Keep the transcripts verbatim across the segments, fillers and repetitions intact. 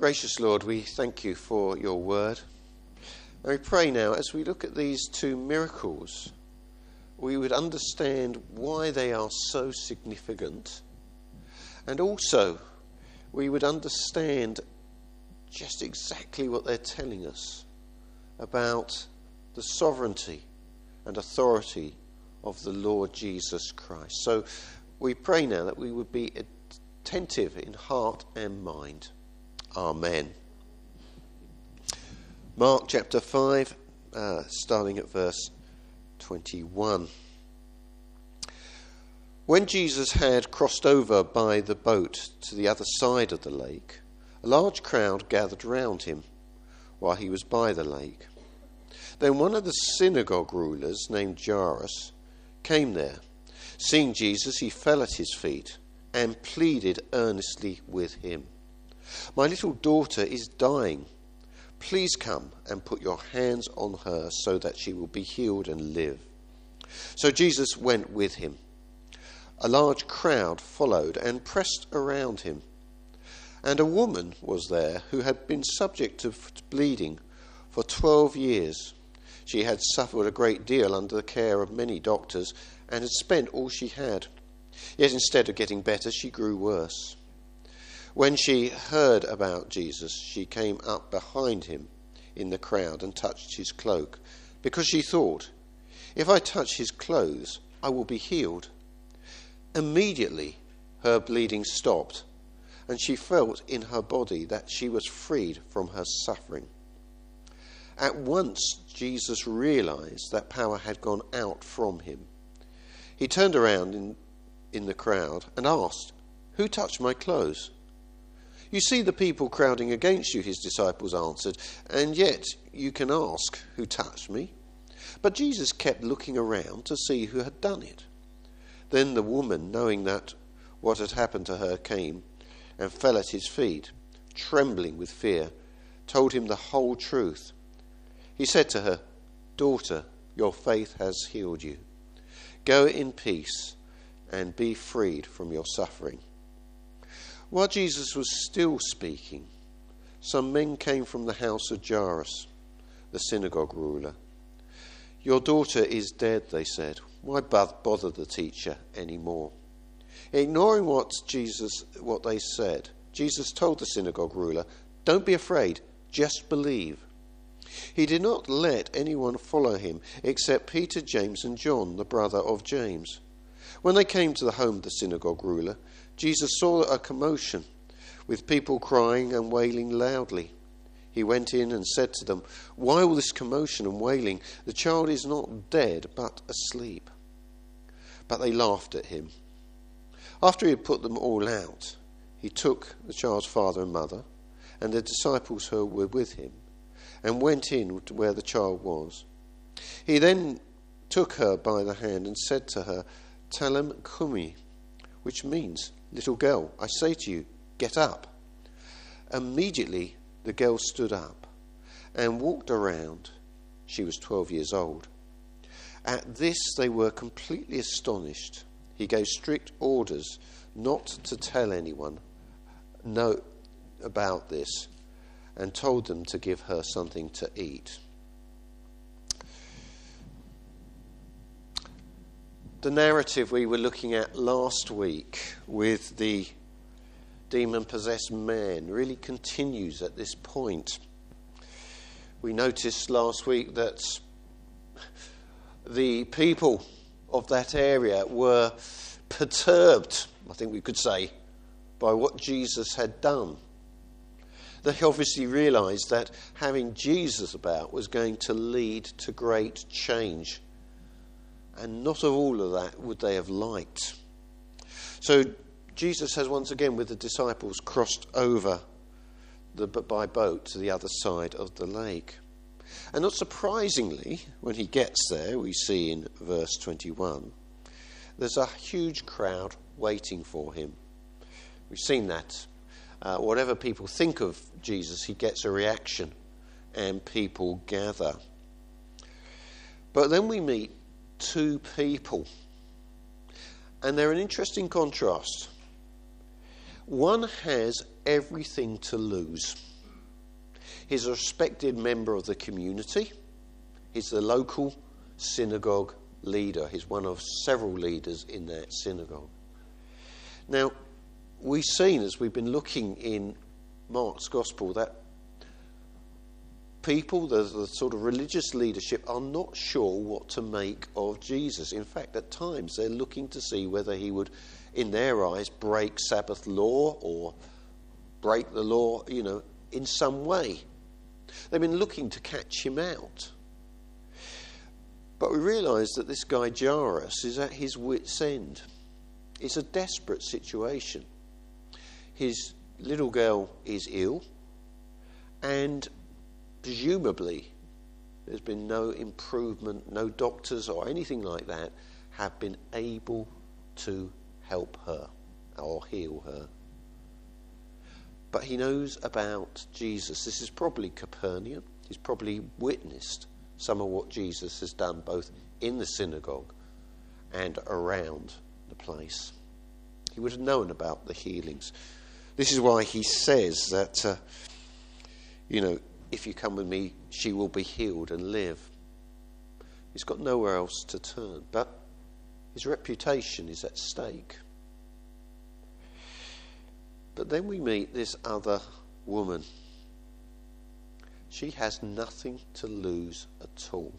Gracious Lord, we thank you for your word. And we pray now, as we look at these two miracles, we would understand why they are so significant. And also, we would understand just exactly what they're telling us about the sovereignty and authority of the Lord Jesus Christ. So we pray now that we would be attentive in heart and mind. Amen. Mark chapter five, uh, starting at verse twenty-one. When Jesus had crossed over by the boat to the other side of the lake, a large crowd gathered round him while he was by the lake. Then one of the synagogue rulers, named Jairus, came there. Seeing Jesus, he fell at his feet and pleaded earnestly with him. "My little daughter is dying. Please come and put your hands on her so that she will be healed and live." So Jesus went with him. A large crowd followed and pressed around him. And a woman was there who had been subject to bleeding for twelve years. She had suffered a great deal under the care of many doctors and had spent all she had. Yet instead of getting better, she grew worse. When she heard about Jesus, she came up behind him in the crowd and touched his cloak, because she thought, "If I touch his clothes, I will be healed." Immediately her bleeding stopped, and she felt in her body that she was freed from her suffering. At once Jesus realized that power had gone out from him. He turned around in, in the crowd and asked, "Who touched my clothes?" "You see the people crowding against you," his disciples answered, "and yet you can ask, 'Who touched me?'" But Jesus kept looking around to see who had done it. Then the woman, knowing that what had happened to her, came and fell at his feet, trembling with fear, told him the whole truth. He said to her, "Daughter, your faith has healed you. Go in peace and be freed from your suffering." While Jesus was still speaking, some men came from the house of Jairus, the synagogue ruler. "Your daughter is dead," they said. "Why bother the teacher anymore?" Ignoring what Jesus, what they said, Jesus told the synagogue ruler, "Don't be afraid, just believe." He did not let anyone follow him except Peter, James, and John, the brother of James. When they came to the home of the synagogue ruler, Jesus saw a commotion, with people crying and wailing loudly. He went in and said to them, "Why all this commotion and wailing? The child is not dead, but asleep." But they laughed at him. After he had put them all out, he took the child's father and mother, and the disciples who were with him, and went in to where the child was. He then took her by the hand and said to her, "Talem kumi," which means, "Little girl, I say to you, get up." Immediately the girl stood up and walked around. She was twelve years old. At this they were completely astonished. He gave strict orders not to tell anyone know about this, and told them to give her something to eat. The narrative we were looking at last week with the demon-possessed man really continues at this point. We noticed last week that the people of that area were perturbed, I think we could say, by what Jesus had done. They obviously realised that having Jesus about was going to lead to great change. And not of all of that would they have liked. So Jesus has once again, with the disciples, crossed over the, by boat to the other side of the lake. And not surprisingly, when he gets there, we see in verse twenty-one, there's a huge crowd waiting for him. We've seen that. Uh, whatever people think of Jesus, he gets a reaction and people gather. But then we meet two people, and they're an interesting contrast. One has everything to lose. He's a respected member of the community. He's the local synagogue leader. He's one of several leaders in that synagogue. Now, we've seen as we've been looking in Mark's Gospel that people, the, the sort of religious leadership, are not sure what to make of Jesus. In fact, at times they're looking to see whether he would, in their eyes, break Sabbath law or break the law, you know, in some way. They've been looking to catch him out. But we realise that this guy Jairus is at his wit's end. It's a desperate situation. His little girl is ill, and presumably there's been no improvement, no doctors or anything like that have been able to help her or heal her. But he knows about Jesus. This is probably Capernaum. He's probably witnessed some of what Jesus has done both in the synagogue and around the place. He would have known about the healings. This is why he says that, uh, you know, if you come with me, she will be healed and live. He's got nowhere else to turn, but his reputation is at stake. But then we meet this other woman. She has nothing to lose at all.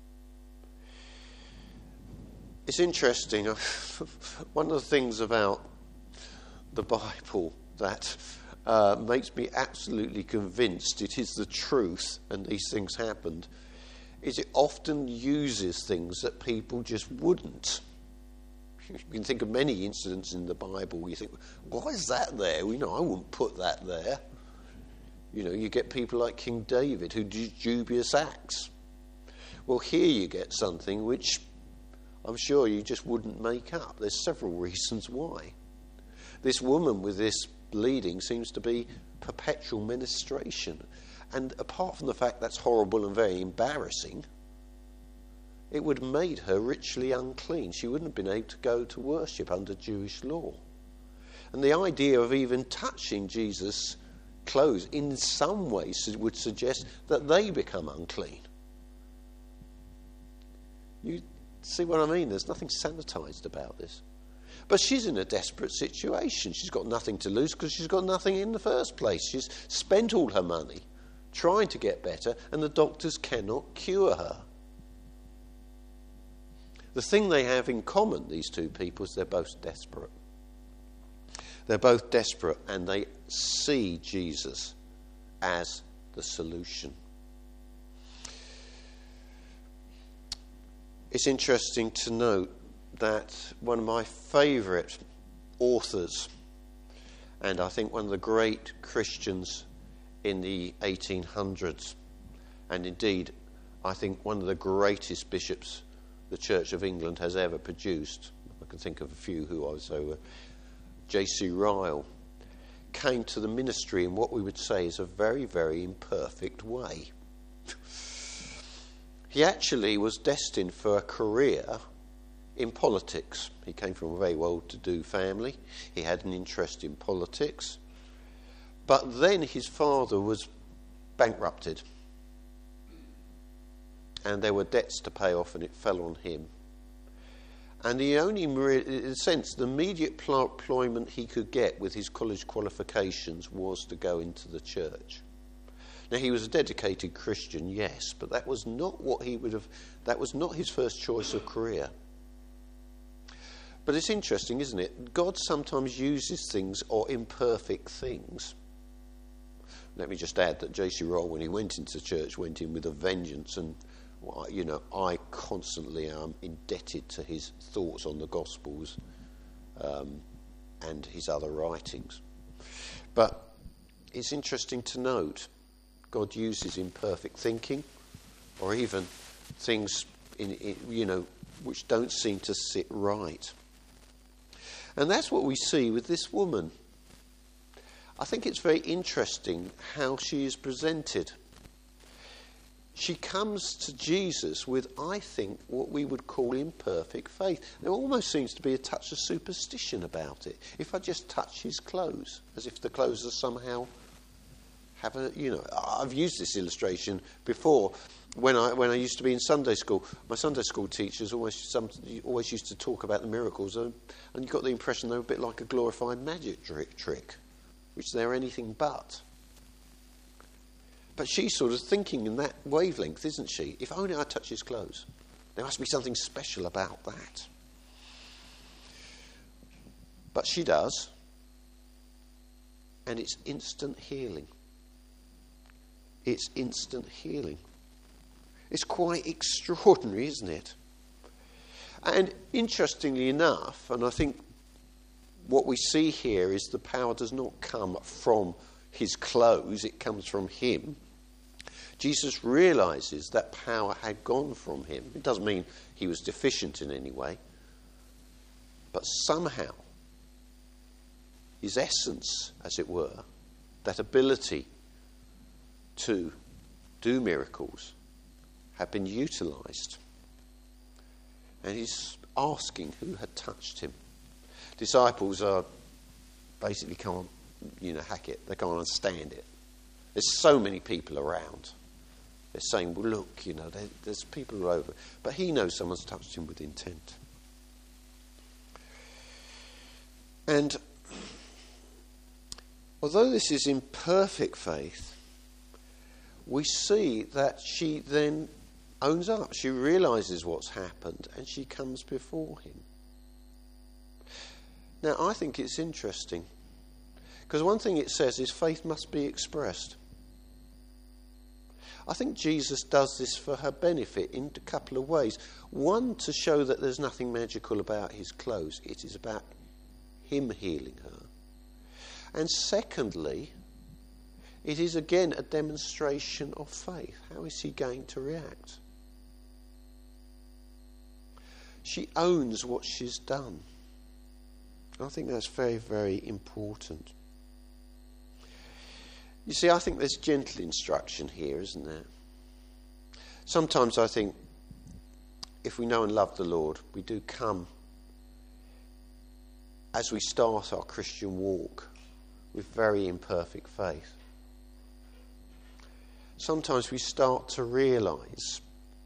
It's interesting. One of the things about the Bible that uh, makes me absolutely convinced it is the truth and these things happened is it often uses things that people just wouldn't. You can think of many incidents in the Bible where you think, why is that there? You know, I wouldn't put that there. You know, you get people like King David who do dubious acts. Well, here you get something which I'm sure you just wouldn't make up. There's several reasons why. This woman with this bleeding seems to be perpetual menstruation. And apart from the fact that's horrible and very embarrassing, it would have made her ritually unclean. She wouldn't have been able to go to worship under Jewish law. And the idea of even touching Jesus' clothes in some ways would suggest that they become unclean. You see what I mean? There's nothing sanitized about this. But she's in a desperate situation. She's got nothing to lose because she's got nothing in the first place. She's spent all her money trying to get better, and the doctors cannot cure her. The thing they have in common, these two people, is they're both desperate. They're both desperate, and they see Jesus as the solution. It's interesting to note that one of my favourite authors, and I think one of the great Christians in the eighteen hundreds, and indeed I think one of the greatest bishops the Church of England has ever produced, I can think of a few who also were, J C Ryle, came to the ministry in what we would say is a very, very imperfect way. He actually was destined for a career in politics. He came from a very well-to-do family. He had an interest in politics. But then his father was bankrupted. And there were debts to pay off, and it fell on him. And the only, in a sense, the immediate employment he could get with his college qualifications was to go into the church. Now, he was a dedicated Christian, yes, but that was not what he would have, that was not his first choice of career. But it's interesting, isn't it? God sometimes uses things or imperfect things. Let me just add that J C Ryle, when he went into church, went in with a vengeance, and well, you know, I constantly am indebted to his thoughts on the Gospels um, and his other writings. But it's interesting to note God uses imperfect thinking, or even things in, in you know which don't seem to sit right. And that's what we see with this woman. I think it's very interesting how she is presented. She comes to Jesus with, I think, what we would call imperfect faith. There almost seems to be a touch of superstition about it. If I just touch his clothes, as if the clothes are somehow Have a, you know, I've used this illustration before when I when I used to be in Sunday school. My Sunday school teachers always some, always used to talk about the miracles, and, and you got the impression they were a bit like a glorified magic trick, trick, which they're anything but. But she's sort of thinking in that wavelength, isn't she? If only I touch his clothes. There must be something special about that. But she does. And it's instant healing. It's instant healing. It's quite extraordinary, isn't it? And interestingly enough, and I think what we see here is the power does not come from his clothes, it comes from him. Jesus realises that power had gone from him. It doesn't mean he was deficient in any way. But somehow, his essence, as it were, that ability to do miracles, had been utilised. And he's asking who had touched him. Disciples are basically can't, you know, hack it. They can't understand it. There's so many people around. They're saying, well, look, you know, there, there's people all over. But he knows someone's touched him with intent. And although this is imperfect faith, we see that she then owns up. She realises what's happened and she comes before him. Now, I think it's interesting because one thing it says is faith must be expressed. I think Jesus does this for her benefit in a couple of ways. One, to show that there's nothing magical about his clothes. It is about him healing her. And secondly, it is again a demonstration of faith. How is he going to react? She owns what she's done. I think that's very, very important. You see, I think there's gentle instruction here, isn't there? Sometimes I think if we know and love the Lord, we do come as we start our Christian walk with very imperfect faith. Sometimes we start to realise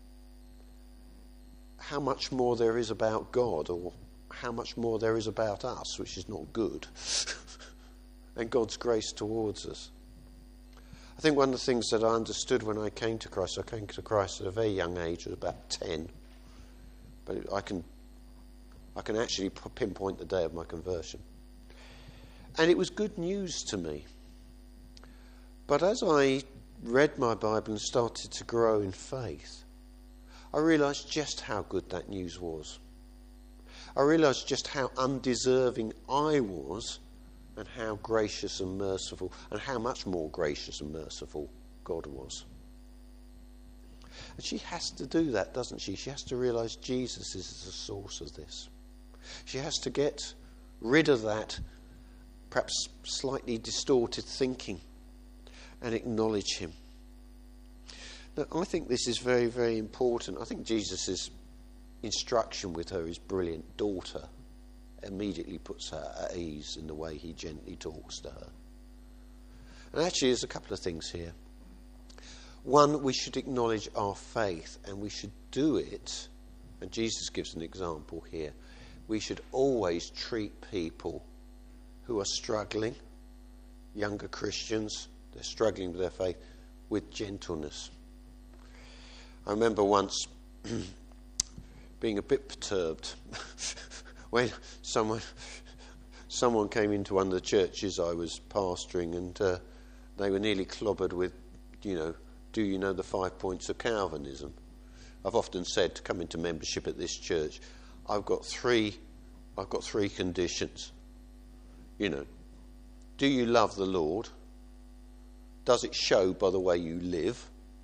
how much more there is about God, or how much more there is about us, which is not good, and God's grace towards us. I think one of the things that I understood when I came to Christ, I came to Christ at a very young age, I was about ten, but I can I can actually pinpoint the day of my conversion. And it was good news to me. But as I read my Bible and started to grow in faith, I realised just how good that news was. I realised just how undeserving I was and how gracious and merciful, and how much more gracious and merciful God was. And she has to do that, doesn't she? She has to realise Jesus is the source of this. She has to get rid of that perhaps slightly distorted thinking and acknowledge him. Now, I think this is very, very important. I think Jesus' instruction with her is brilliant. Daughter immediately puts her at ease in the way he gently talks to her. And actually, there's a couple of things here. One, we should acknowledge our faith, and we should do it, and Jesus gives an example here. We should always treat people who are struggling, younger Christians, they're struggling with their faith, with gentleness. I remember once being a bit perturbed when someone someone came into one of the churches I was pastoring, and uh, they were nearly clobbered with, you know, do you know the five points of Calvinism? I've often said to come into membership at this church, I've got three, I've got three conditions. You know, do you love the Lord? Does it show by the way you live?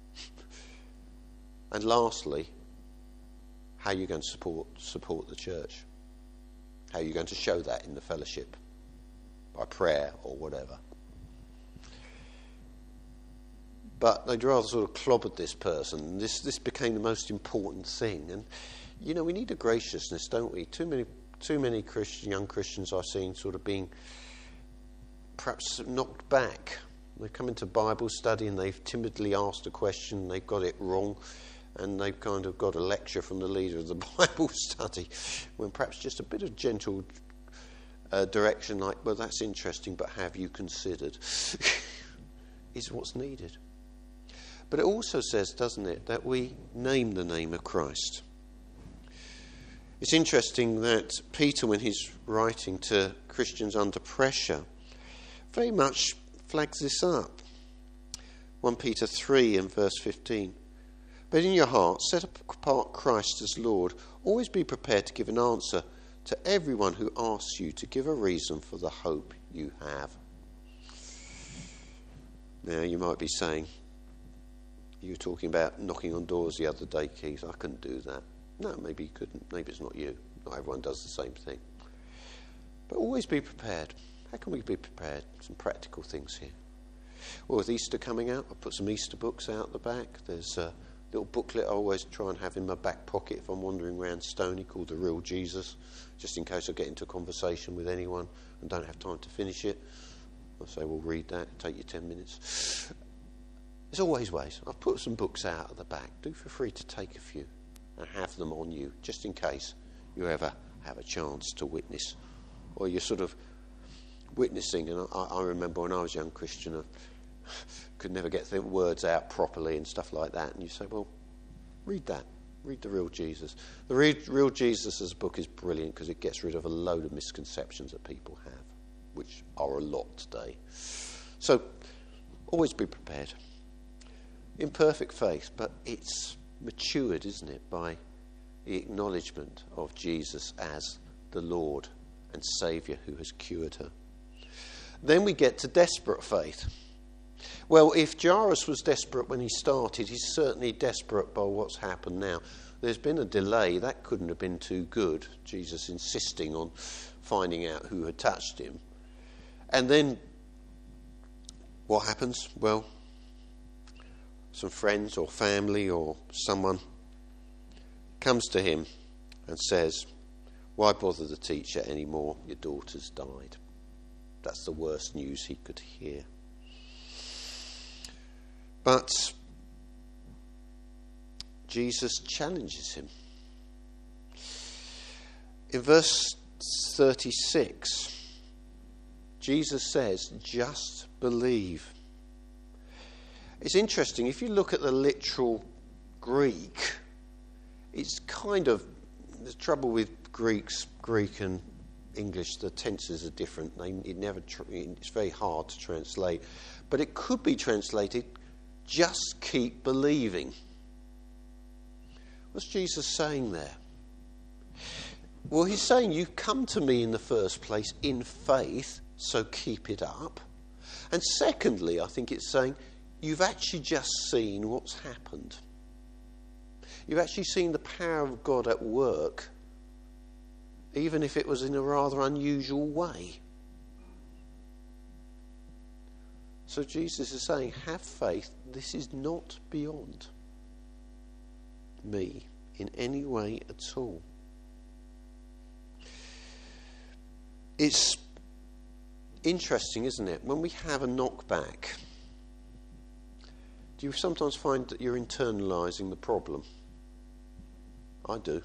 And lastly, how are you going to support support the church? How are you going to show that in the fellowship? By prayer or whatever. But they'd rather sort of clobbered this person. This this became the most important thing. And, you know, we need a graciousness, don't we? Too many too many Christian, young Christians I've seen sort of being perhaps knocked back They come into Bible study and they've timidly asked a question, they've got it wrong, and they've kind of got a lecture from the leader of the Bible study, when perhaps just a bit of gentle uh, direction like, well, that's interesting, but have you considered, is what's needed. But it also says, doesn't it, that we name the name of Christ. It's interesting that Peter, when he's writing to Christians under pressure, very much flags this up. First Peter three and verse fifteen. But in your heart, set apart Christ as Lord. Always be prepared to give an answer to everyone who asks you to give a reason for the hope you have. Now, you might be saying, you were talking about knocking on doors the other day, Keith. I couldn't do that. No, maybe you couldn't. Maybe it's not you. Not everyone does the same thing. But always be prepared. How can we be prepared? Some practical things here. Well, with Easter coming out, I'll put some Easter books out the back. There's a little booklet I always try and have in my back pocket if I'm wandering around Stony, called The Real Jesus, just in case I get into a conversation with anyone and don't have time to finish it. I'll say, well, read that. It'll take you ten minutes. There's always ways. I've put some books out at the back. Do feel free to take a few and have them on you, just in case you ever have a chance to witness. Or you're sort of witnessing, and I, I remember when I was a young Christian, I could never get the words out properly and stuff like that, and you say, well, read that. Read The Real Jesus. The Real, Real Jesus as a book is brilliant because it gets rid of a load of misconceptions that people have, which are a lot today. So, always be prepared. Imperfect faith, but it's matured, isn't it, by the acknowledgement of Jesus as the Lord and Saviour who has cured her. Then we get to desperate faith. Well, if Jairus was desperate when he started, he's certainly desperate by what's happened now. There's been a delay. That couldn't have been too good, Jesus insisting on finding out who had touched him. And then what happens? Well, some friends or family or someone comes to him and says, why bother the teacher anymore? Your daughter's died. That's the worst news he could hear. But Jesus challenges him. In verse thirty-six, Jesus says, just believe. It's interesting, if you look at the literal Greek, it's kind of, the trouble with Greeks, Greek and English, the tenses are different. They, it never, it's very hard to translate. But it could be translated, just keep believing. What's Jesus saying there? Well, he's saying you've come to me in the first place in faith, so keep it up. And secondly, I think it's saying you've actually just seen what's happened. You've actually seen the power of God at work, even if it was in a rather unusual way. So Jesus is saying, have faith. This is not beyond me in any way at all. It's interesting, isn't it? When we have a knockback, do you sometimes find that you're internalising the problem? I do.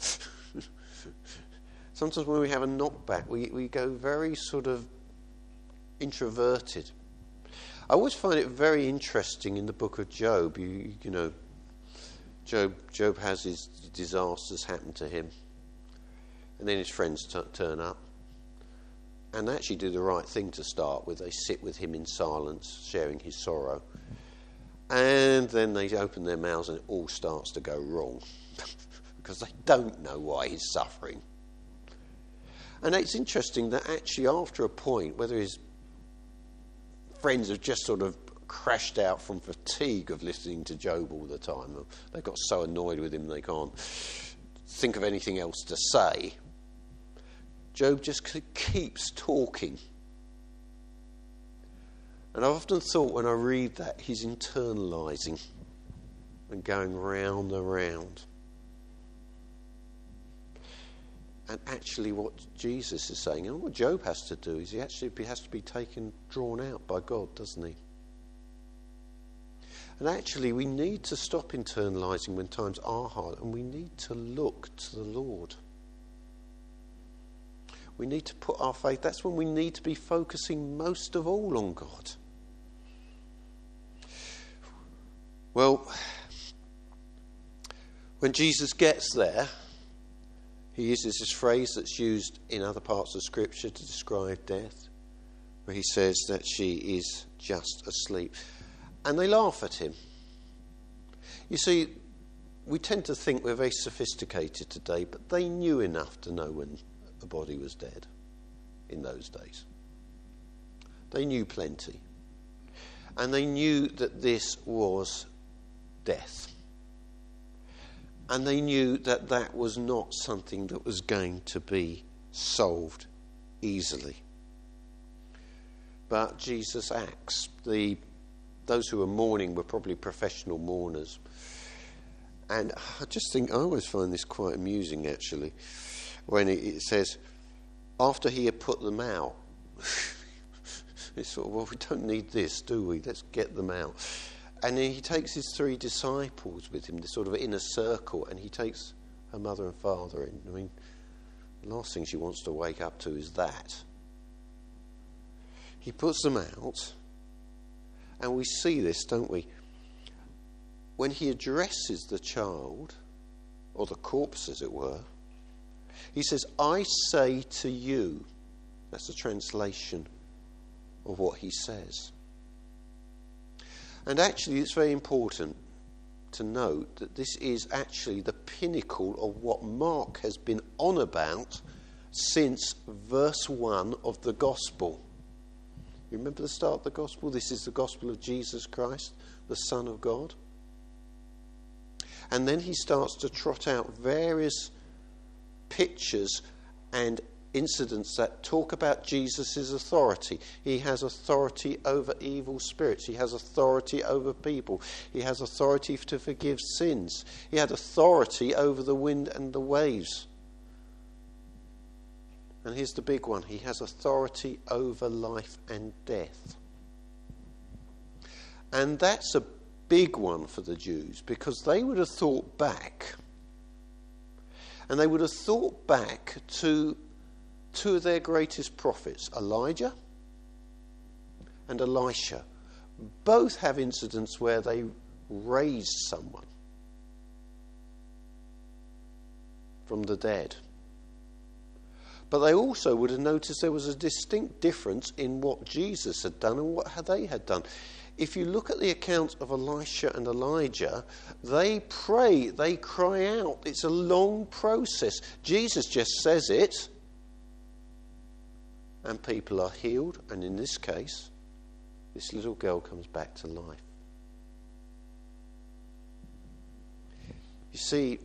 Sometimes when we have a knockback, we, we go very sort of introverted. I always find it very interesting in the book of Job. You, you know, Job, Job has his disasters happen to him. And then his friends t- turn up. And they actually do the right thing to start with. They sit with him in silence, sharing his sorrow. And then they open their mouths and it all starts to go wrong. Because they don't know why he's suffering. And it's interesting that actually after a point, whether his friends have just sort of crashed out from fatigue of listening to Job all the time, they got so annoyed with him they can't think of anything else to say, Job just keeps talking. And I've often thought when I read that, he's internalising and going round and round. And actually what Jesus is saying, and what Job has to do, is he actually has to be taken, drawn out by God, doesn't he? And actually, we need to stop internalising when times are hard, and we need to look to the Lord. We need to put our faith, that's when we need to be focusing most of all on God. Well, when Jesus gets there, he uses this phrase that's used in other parts of Scripture to describe death, where he says that she is just asleep. And they laugh at him. You see, we tend to think we're very sophisticated today, but they knew enough to know when a body was dead in those days. They knew plenty. And they knew that this was death. And they knew that that was not something that was going to be solved easily. But Jesus acts. The those who were mourning were probably professional mourners. And I just think, I always find this quite amusing actually, when it, it says, after he had put them out, it's sort of, well, we don't need this, do we? Let's get them out. And then he takes his three disciples with him, this sort of inner circle, and he takes her mother and father in. I mean, the last thing she wants to wake up to is that. He puts them out, and we see this, don't we? When he addresses the child, or the corpse as it were, he says, I say to you. That's a translation of what he says. And actually it's very important to note that this is actually the pinnacle of what Mark has been on about since verse one of the Gospel. You remember the start of the Gospel? This is the Gospel of Jesus Christ, the Son of God. And then he starts to trot out various pictures and incidents that talk about Jesus' authority. He has authority over evil spirits. He has authority over people. He has authority to forgive sins. He had authority over the wind and the waves. And here's the big one. He has authority over life and death. And that's a big one for the Jews, because they would have thought back, and they would have thought back to two of their greatest prophets, Elijah and Elisha. Both have incidents where they raised someone from the dead. But they also would have noticed there was a distinct difference in what Jesus had done and what they had done. If you look at the accounts of Elisha and Elijah, they pray, they cry out. It's a long process. Jesus just says it, and people are healed. And in this case, this little girl comes back to life. You see,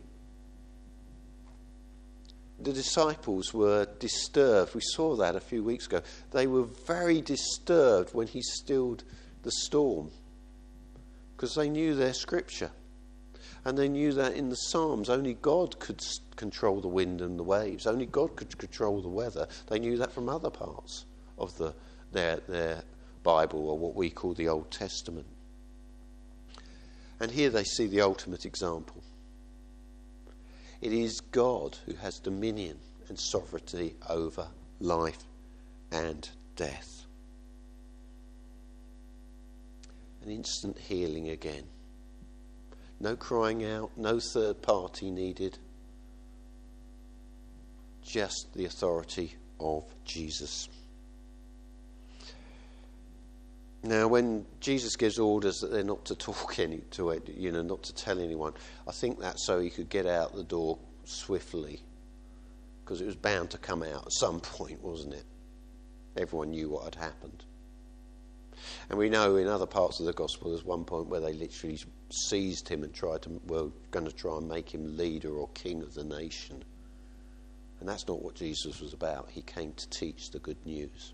the disciples were disturbed. We saw that a few weeks ago. They were very disturbed when he stilled the storm, because they knew their scripture, and they knew that in the Psalms only God could control the wind and the waves, only God could control the weather. They knew that from other parts of the their their Bible, or what we call the Old Testament. And here they see the ultimate example. It is God who has dominion and sovereignty over life and death. An instant healing again. No crying out, no third party needed. Just the authority of Jesus. Now, when Jesus gives orders that they're not to talk any to it, you know, not to tell anyone, I think that's so he could get out the door swiftly, because it was bound to come out at some point, wasn't it? Everyone knew what had happened. And we know in other parts of the gospel there's one point where they literally seized him and tried to, were going to try and make him leader or king of the nation. And that's not what Jesus was about. He came to teach the good news.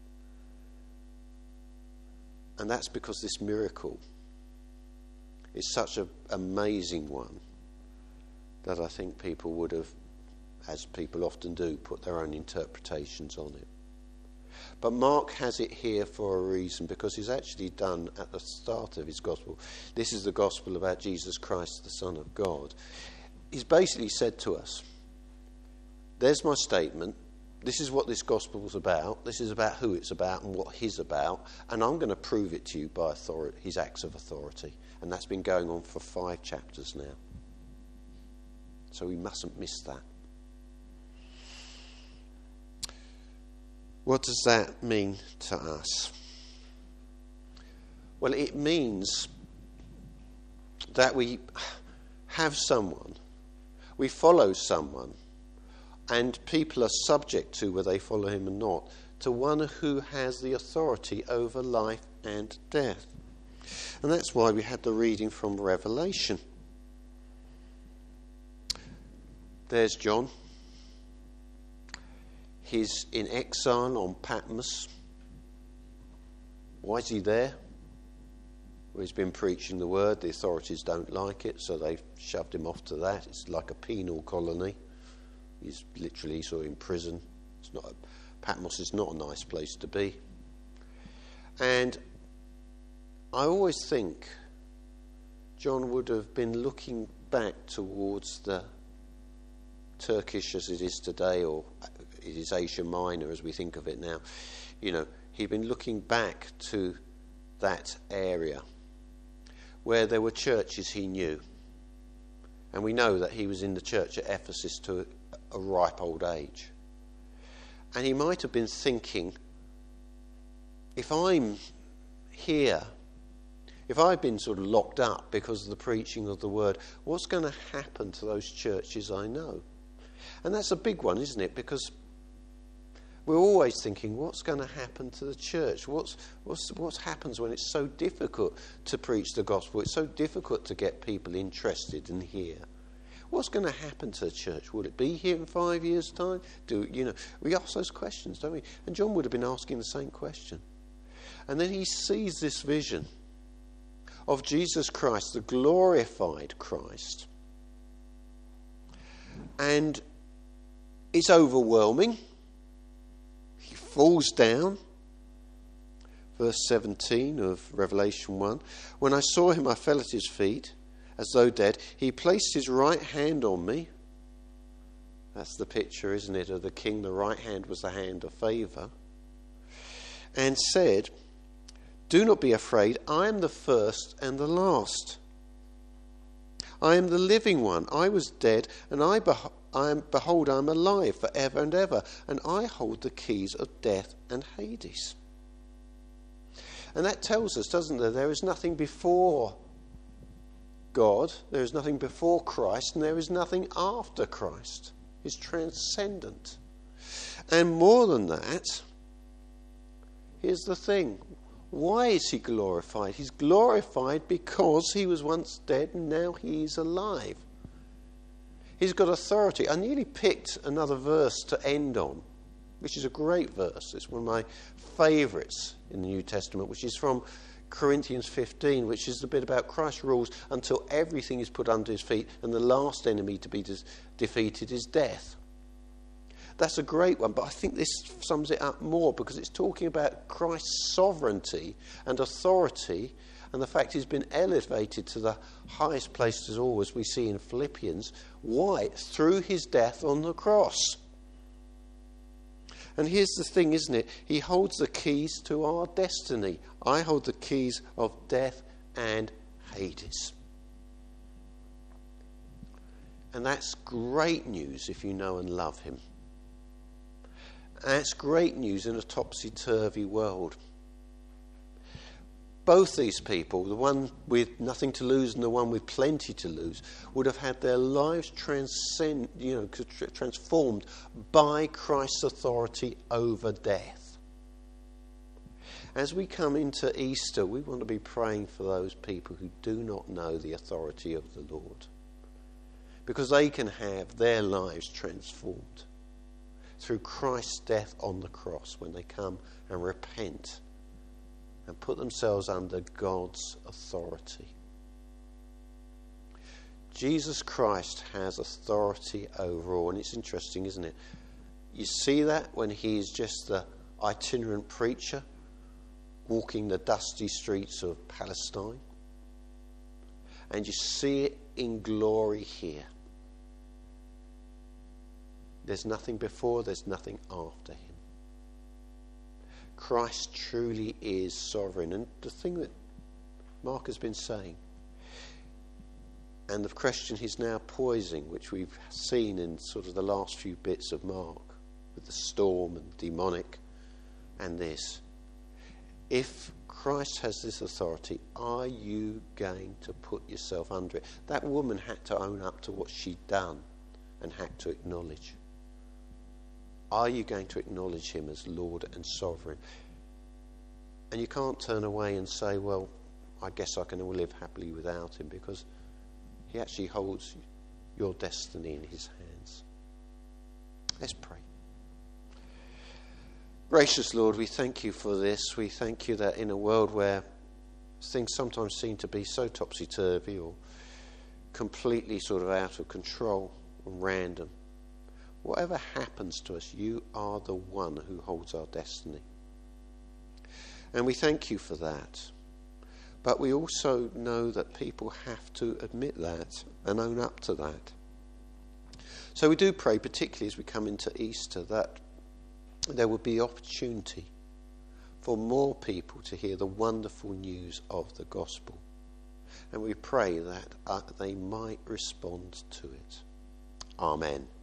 And that's because this miracle is such an amazing one that I think people would have, as people often do, put their own interpretations on it. But Mark has it here for a reason, because he's actually done at the start of his gospel. This is the gospel about Jesus Christ, the Son of God. He's basically said to us, there's my statement. This is what this gospel is about. This is about who it's about and what he's about. And I'm going to prove it to you by authority, his acts of authority. And that's been going on for five chapters now. So we mustn't miss that. What does that mean to us? Well, it means that we have someone, we follow someone, and people are subject to, whether they follow him or not, to one who has the authority over life and death. And that's why we had the reading from Revelation. There's John. He's in exile on Patmos. Why is he there? Well, he's been preaching the word. The authorities don't like it, so they've shoved him off to that. It's like a penal colony. He's literally sort of in prison. It's not a, Patmos is not a nice place to be. And I always think John would have been looking back towards the Turkish as it is today, or it is Asia Minor as we think of it now. You know, he'd been looking back to that area where there were churches he knew. And we know that he was in the church at Ephesus to a ripe old age. And he might have been thinking, if I'm here, if I've been sort of locked up because of the preaching of the word, what's going to happen to those churches I know? And that's a big one, isn't it? Because we're always thinking, what's going to happen to the church? What's what's what happens when it's so difficult to preach the gospel? It's so difficult to get people interested and hear. What's going to happen to the church? Will it be here in five years' time? Do you know? We ask those questions, don't we? And John would have been asking the same question. And then he sees this vision of Jesus Christ, the glorified Christ, and it's overwhelming. He falls down. Verse seventeen of Revelation one. When I saw him, I fell at his feet as though dead. He placed his right hand on me. That's the picture, isn't it, of the king. The right hand was the hand of favour. And said, do not be afraid. I am the first and the last. I am the living one. I was dead, and I, beho- I am, behold, I am alive forever and ever, and I hold the keys of death and Hades. And that tells us, doesn't there, there is nothing before God, there is nothing before Christ, and there is nothing after Christ. He's transcendent. And more than that, here's the thing. Why is he glorified? He's glorified because he was once dead and now he's alive. He's got authority. I nearly picked another verse to end on, which is a great verse. It's one of my favourites in the New Testament, which is from Corinthians fifteen, which is the bit about Christ rules until everything is put under his feet and the last enemy to be de- defeated is death. That's a great one, but I think this sums it up more because it's talking about Christ's sovereignty and authority and the fact he's been elevated to the highest place as all, as we see in Philippians. Why? Through his death on the cross. And here's the thing, isn't it? He holds the keys to our destiny. I hold the keys of death and Hades. And that's great news if you know and love him. That's great news in a topsy-turvy world. Both these people, the one with nothing to lose and the one with plenty to lose, would have had their lives transcend, you know, transformed by Christ's authority over death. As we come into Easter, we want to be praying for those people who do not know the authority of the Lord, because they can have their lives transformed through Christ's death on the cross when they come and repent and put themselves under God's authority. Jesus Christ has authority over all. And it's interesting, isn't it? You see that when he is just the itinerant preacher walking the dusty streets of Palestine. And you see it in glory here. There's nothing before, there's nothing after him. Christ truly is sovereign. And the thing that Mark has been saying, and the question he's now poising, which we've seen in sort of the last few bits of Mark, with the storm and demonic and this. If Christ has this authority, are you going to put yourself under it? That woman had to own up to what she'd done and had to acknowledge. Are you going to acknowledge him as Lord and sovereign? And you can't turn away and say, well, I guess I can live happily without him, because he actually holds your destiny in his hands. Let's pray. Gracious Lord, we thank you for this. We thank you that in a world where things sometimes seem to be so topsy-turvy or completely sort of out of control and random, whatever happens to us, you are the one who holds our destiny. And we thank you for that. But we also know that people have to admit that and own up to that. So we do pray, particularly as we come into Easter, that there would be opportunity for more people to hear the wonderful news of the gospel. And we pray that uh, they might respond to it. Amen.